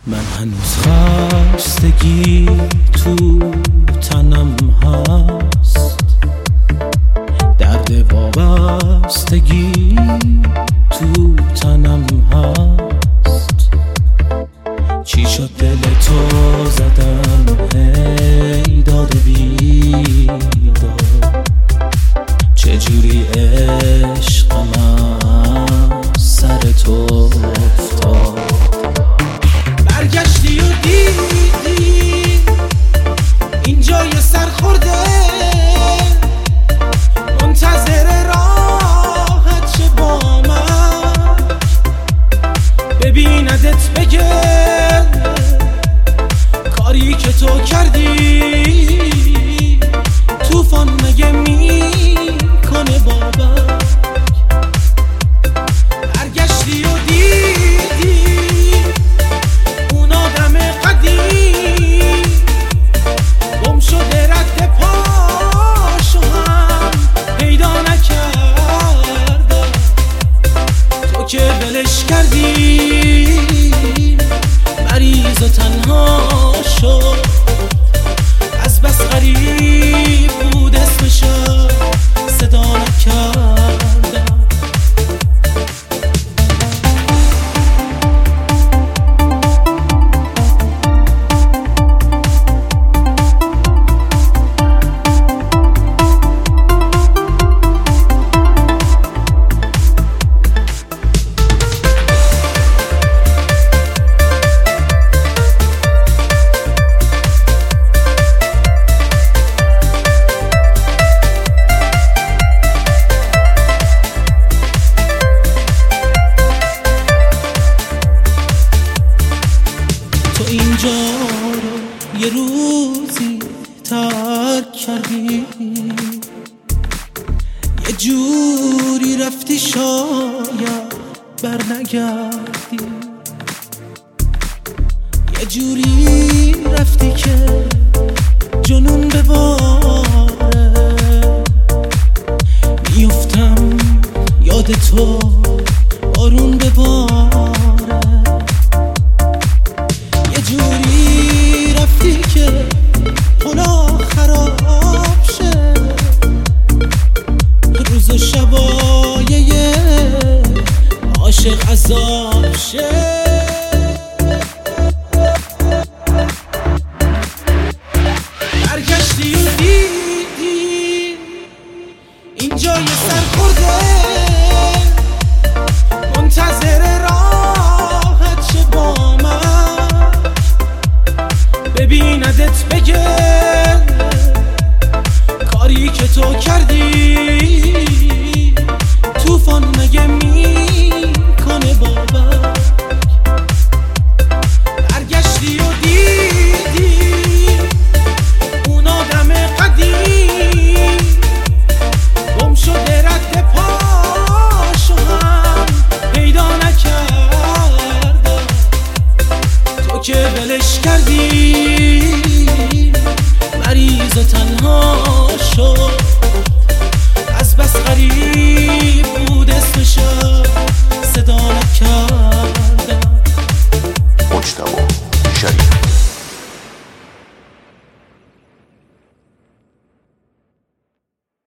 من هنوز خستگی تو تنم هست، درد وابستگی تو تنم هست. چی شد دل تو زدم هی داد بیداد، چجوری عشق من سر تو افتاد. برگشتی و دیدی اینجا یه سرخورده، منتظر راحت شه با من، ببیندت بگه کاری که تو کردی طوفان مگه میکنه بابک. برگشتی و دیدی اون آدم قدیم گم شده، رد پاشو هم پیدا نکردم. تو که ولش کردی مریض و تنها شد، از بس غریب بود اسمشو صدا نکردم. اینجا رو یه روزی ترک کردی، یه جوری رفتی شاید برنگردی، یه جوری رفتی که جنون بباره. میفتم یاد تو بارون بباره، جوری رفتی که خدا خراب شه، روز و شبایه عاشق عذاب شه. برگشتی و دیدی اینجا یه سرخورده، منتظر راحت شه با من، ببیندت بگه کاری که تو کردی طوفان مگه